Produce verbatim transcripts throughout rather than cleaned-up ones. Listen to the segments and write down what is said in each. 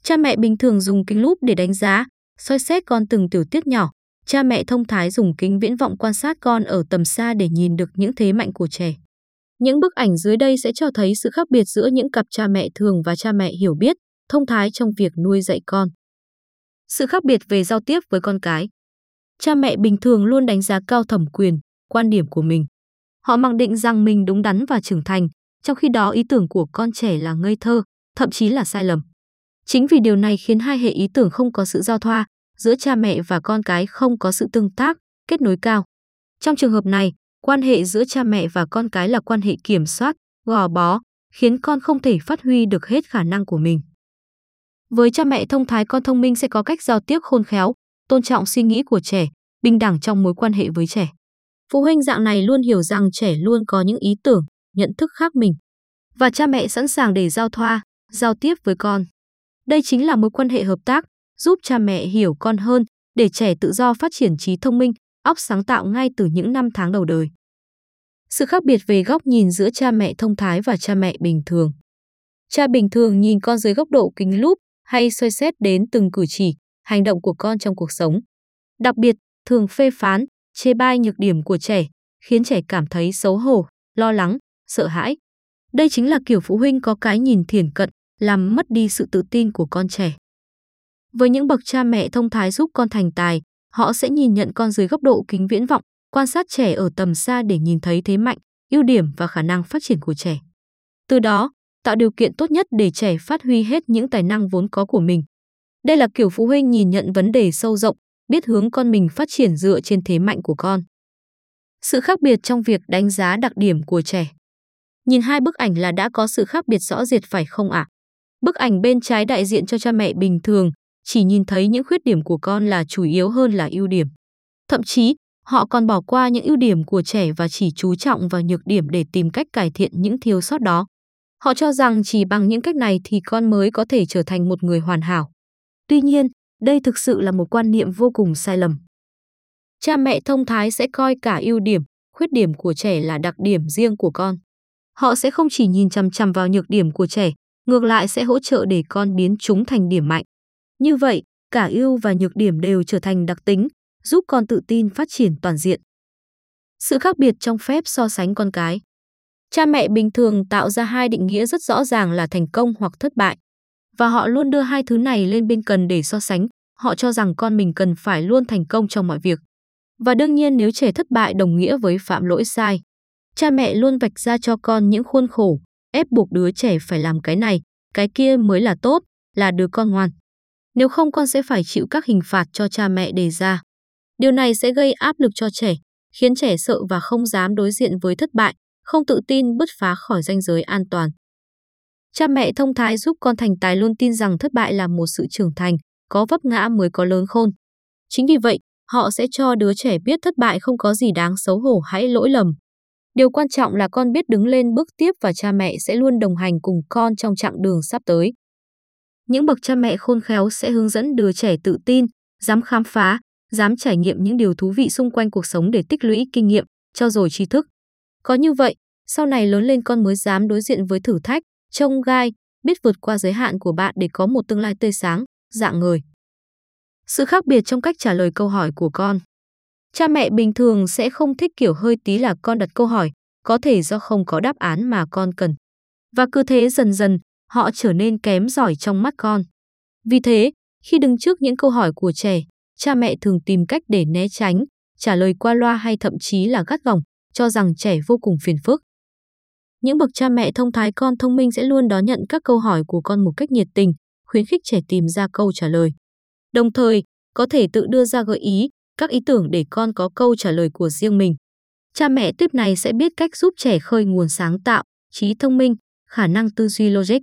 Cha mẹ bình thường dùng kính lúp để đánh giá, soi xét con từng tiểu tiết nhỏ. Cha mẹ thông thái dùng kính viễn vọng quan sát con ở tầm xa để nhìn được những thế mạnh của trẻ. Những bức ảnh dưới đây sẽ cho thấy sự khác biệt giữa những cặp cha mẹ thường và cha mẹ hiểu biết, thông thái trong việc nuôi dạy con. Sự khác biệt về giao tiếp với con cái. Cha mẹ bình thường luôn đánh giá cao thẩm quyền, quan điểm của mình. Họ mặc định rằng mình đúng đắn và trưởng thành, trong khi đó ý tưởng của con trẻ là ngây thơ, thậm chí là sai lầm. Chính vì điều này khiến hai hệ ý tưởng không có sự giao thoa, giữa cha mẹ và con cái không có sự tương tác, kết nối cao. Trong trường hợp này, quan hệ giữa cha mẹ và con cái là quan hệ kiểm soát, gò bó, khiến con không thể phát huy được hết khả năng của mình. Với cha mẹ thông thái, con thông minh sẽ có cách giao tiếp khôn khéo, tôn trọng suy nghĩ của trẻ, bình đẳng trong mối quan hệ với trẻ. Phụ huynh dạng này luôn hiểu rằng trẻ luôn có những ý tưởng, nhận thức khác mình. Và cha mẹ sẵn sàng để giao thoa, giao tiếp với con. Đây chính là mối quan hệ hợp tác, giúp cha mẹ hiểu con hơn, để trẻ tự do phát triển trí thông minh, óc sáng tạo ngay từ những năm tháng đầu đời. Sự khác biệt về góc nhìn giữa cha mẹ thông thái và cha mẹ bình thường. Cha bình thường nhìn con dưới góc độ kính lúp hay soi xét đến từng cử chỉ, hành động của con trong cuộc sống. Đặc biệt, thường phê phán, chê bai nhược điểm của trẻ, khiến trẻ cảm thấy xấu hổ, lo lắng, sợ hãi. Đây chính là kiểu phụ huynh có cái nhìn thiển cận, làm mất đi sự tự tin của con trẻ. Với những bậc cha mẹ thông thái giúp con thành tài, họ sẽ nhìn nhận con dưới góc độ kính viễn vọng, quan sát trẻ ở tầm xa để nhìn thấy thế mạnh, ưu điểm và khả năng phát triển của trẻ. Từ đó, tạo điều kiện tốt nhất để trẻ phát huy hết những tài năng vốn có của mình. Đây là kiểu phụ huynh nhìn nhận vấn đề sâu rộng, biết hướng con mình phát triển dựa trên thế mạnh của con. Sự khác biệt trong việc đánh giá đặc điểm của trẻ. Nhìn hai bức ảnh là đã có sự khác biệt rõ rệt phải không ạ? Bức ảnh bên trái đại diện cho cha mẹ bình thường, chỉ nhìn thấy những khuyết điểm của con là chủ yếu hơn là ưu điểm. Thậm chí, họ còn bỏ qua những ưu điểm của trẻ và chỉ chú trọng vào nhược điểm để tìm cách cải thiện những thiếu sót đó. Họ cho rằng chỉ bằng những cách này thì con mới có thể trở thành một người hoàn hảo. Tuy nhiên, đây thực sự là một quan niệm vô cùng sai lầm. Cha mẹ thông thái sẽ coi cả ưu điểm, khuyết điểm của trẻ là đặc điểm riêng của con. Họ sẽ không chỉ nhìn chằm chằm vào nhược điểm của trẻ, ngược lại sẽ hỗ trợ để con biến chúng thành điểm mạnh. Như vậy, cả ưu và nhược điểm đều trở thành đặc tính, giúp con tự tin phát triển toàn diện. Sự khác biệt trong phép so sánh con cái. Cha mẹ bình thường tạo ra hai định nghĩa rất rõ ràng là thành công hoặc thất bại. Và họ luôn đưa hai thứ này lên bên cạnh để so sánh. Họ cho rằng con mình cần phải luôn thành công trong mọi việc. Và đương nhiên nếu trẻ thất bại đồng nghĩa với phạm lỗi sai. Cha mẹ luôn vạch ra cho con những khuôn khổ, ép buộc đứa trẻ phải làm cái này, cái kia mới là tốt, là đứa con ngoan. Nếu không con sẽ phải chịu các hình phạt cho cha mẹ đề ra. Điều này sẽ gây áp lực cho trẻ, khiến trẻ sợ và không dám đối diện với thất bại, không tự tin bứt phá khỏi ranh giới an toàn. Cha mẹ thông thái giúp con thành tài luôn tin rằng thất bại là một sự trưởng thành, có vấp ngã mới có lớn khôn. Chính vì vậy, họ sẽ cho đứa trẻ biết thất bại không có gì đáng xấu hổ hãy lỗi lầm. Điều quan trọng là con biết đứng lên bước tiếp và cha mẹ sẽ luôn đồng hành cùng con trong chặng đường sắp tới. Những bậc cha mẹ khôn khéo sẽ hướng dẫn đứa trẻ tự tin, dám khám phá, dám trải nghiệm những điều thú vị xung quanh cuộc sống để tích lũy kinh nghiệm, trau dồi tri thức. Có như vậy, sau này lớn lên con mới dám đối diện với thử thách, chông gai, biết vượt qua giới hạn của bạn để có một tương lai tươi sáng, rạng ngời. Sự khác biệt trong cách trả lời câu hỏi của con. Cha mẹ bình thường sẽ không thích kiểu hơi tí là con đặt câu hỏi, có thể do không có đáp án mà con cần. Và cứ thế dần dần, họ trở nên kém giỏi trong mắt con. Vì thế, khi đứng trước những câu hỏi của trẻ, cha mẹ thường tìm cách để né tránh, trả lời qua loa hay thậm chí là gắt gỏng, cho rằng trẻ vô cùng phiền phức. Những bậc cha mẹ thông thái con thông minh sẽ luôn đón nhận các câu hỏi của con một cách nhiệt tình, khuyến khích trẻ tìm ra câu trả lời. Đồng thời, có thể tự đưa ra gợi ý, các ý tưởng để con có câu trả lời của riêng mình. Cha mẹ tuyếp này sẽ biết cách giúp trẻ khơi nguồn sáng tạo, trí thông minh, khả năng tư duy logic.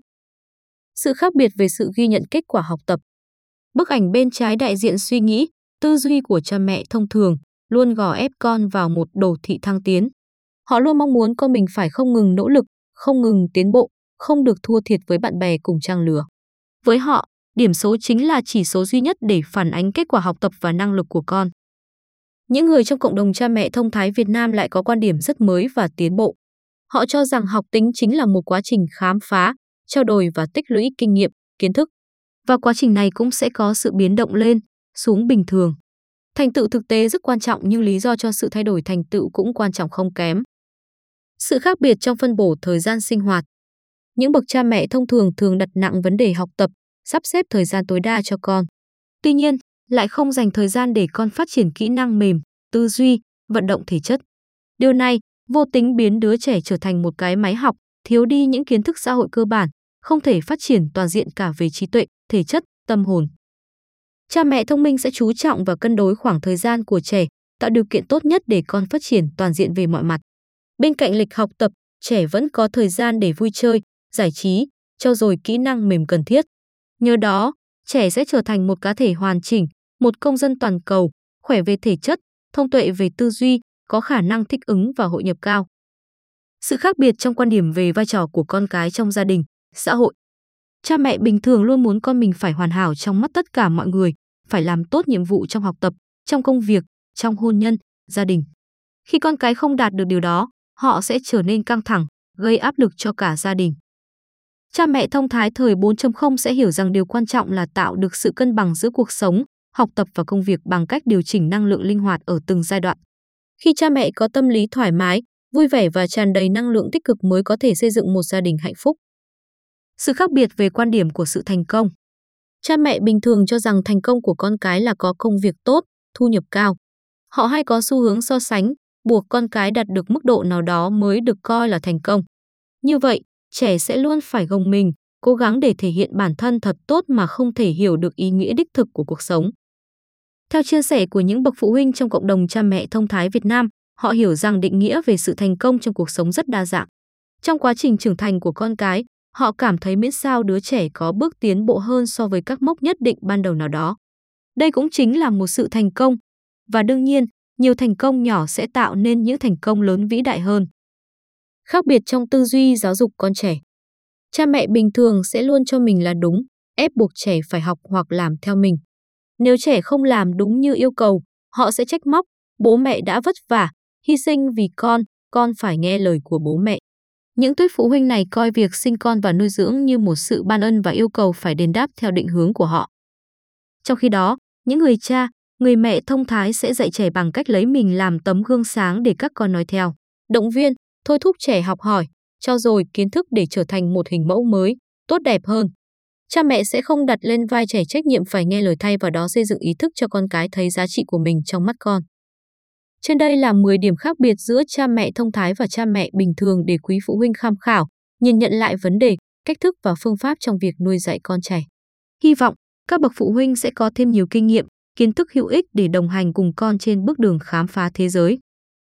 Sự khác biệt về sự ghi nhận kết quả học tập. Bức ảnh bên trái đại diện suy nghĩ, tư duy của cha mẹ thông thường, luôn gò ép con vào một đồ thị thăng tiến. Họ luôn mong muốn con mình phải không ngừng nỗ lực, không ngừng tiến bộ, không được thua thiệt với bạn bè cùng trang lứa. Với họ, điểm số chính là chỉ số duy nhất để phản ánh kết quả học tập và năng lực của con. Những người trong cộng đồng cha mẹ thông thái Việt Nam lại có quan điểm rất mới và tiến bộ. Họ cho rằng học tính chính là một quá trình khám phá, trao đổi và tích lũy kinh nghiệm, kiến thức. và quá trình này cũng sẽ có sự biến động lên, xuống bình thường. Thành tựu thực tế rất quan trọng nhưng lý do cho sự thay đổi thành tựu cũng quan trọng không kém. Sự khác biệt trong phân bổ thời gian sinh hoạt. Những bậc cha mẹ thông thường thường đặt nặng vấn đề học tập, sắp xếp thời gian tối đa cho con. Tuy nhiên, lại không dành thời gian để con phát triển kỹ năng mềm, tư duy, vận động thể chất. Điều này vô tính biến đứa trẻ trở thành một cái máy học, thiếu đi những kiến thức xã hội cơ bản, không thể phát triển toàn diện cả về trí tuệ, thể chất, tâm hồn. Cha mẹ thông minh sẽ chú trọng và cân đối khoảng thời gian của trẻ, tạo điều kiện tốt nhất để con phát triển toàn diện về mọi mặt. Bên cạnh lịch học tập, trẻ vẫn có thời gian để vui chơi, giải trí, trau dồi kỹ năng mềm cần thiết. Nhờ đó, trẻ sẽ trở thành một cá thể hoàn chỉnh, một công dân toàn cầu, khỏe về thể chất, thông tuệ về tư duy, có khả năng thích ứng và hội nhập cao. Sự khác biệt trong quan điểm về vai trò của con cái trong gia đình, xã hội. Cha mẹ bình thường luôn muốn con mình phải hoàn hảo trong mắt tất cả mọi người, phải làm tốt nhiệm vụ trong học tập, trong công việc, trong hôn nhân, gia đình. Khi con cái không đạt được điều đó, họ sẽ trở nên căng thẳng, gây áp lực cho cả gia đình. Cha mẹ thông thái thời bốn chấm không sẽ hiểu rằng điều quan trọng là tạo được sự cân bằng giữa cuộc sống, học tập và công việc bằng cách điều chỉnh năng lượng linh hoạt ở từng giai đoạn. Khi cha mẹ có tâm lý thoải mái, vui vẻ và tràn đầy năng lượng tích cực mới có thể xây dựng một gia đình hạnh phúc. Sự khác biệt về quan điểm của sự thành công. Cha mẹ bình thường cho rằng thành công của con cái là có công việc tốt, thu nhập cao. Họ hay có xu hướng so sánh, buộc con cái đạt được mức độ nào đó mới được coi là thành công. Như vậy, trẻ sẽ luôn phải gồng mình, cố gắng để thể hiện bản thân thật tốt mà không thể hiểu được ý nghĩa đích thực của cuộc sống. Theo chia sẻ của những bậc phụ huynh trong cộng đồng cha mẹ thông thái Việt Nam, họ hiểu rằng định nghĩa về sự thành công trong cuộc sống rất đa dạng. Trong quá trình trưởng thành của con cái, họ cảm thấy miễn sao đứa trẻ có bước tiến bộ hơn so với các mốc nhất định ban đầu nào đó. Đây cũng chính là một sự thành công. Và đương nhiên, nhiều thành công nhỏ sẽ tạo nên những thành công lớn vĩ đại hơn. Khác biệt trong tư duy giáo dục con trẻ. Cha mẹ bình thường sẽ luôn cho mình là đúng, ép buộc trẻ phải học hoặc làm theo mình. Nếu trẻ không làm đúng như yêu cầu, họ sẽ trách móc, bố mẹ đã vất vả, hy sinh vì con, con phải nghe lời của bố mẹ. Những tuýp phụ huynh này coi việc sinh con và nuôi dưỡng như một sự ban ân và yêu cầu phải đền đáp theo định hướng của họ. Trong khi đó, những người cha, người mẹ thông thái sẽ dạy trẻ bằng cách lấy mình làm tấm gương sáng để các con nói theo, động viên, thôi thúc trẻ học hỏi, trau dồi kiến thức để trở thành một hình mẫu mới, tốt đẹp hơn. Cha mẹ sẽ không đặt lên vai trẻ trách nhiệm phải nghe lời thay vào đó xây dựng ý thức cho con cái thấy giá trị của mình trong mắt con. Trên đây là mười điểm khác biệt giữa cha mẹ thông thái và cha mẹ bình thường để quý phụ huynh tham khảo, nhìn nhận lại vấn đề, cách thức và phương pháp trong việc nuôi dạy con trẻ. Hy vọng các bậc phụ huynh sẽ có thêm nhiều kinh nghiệm, kiến thức hữu ích để đồng hành cùng con trên bước đường khám phá thế giới.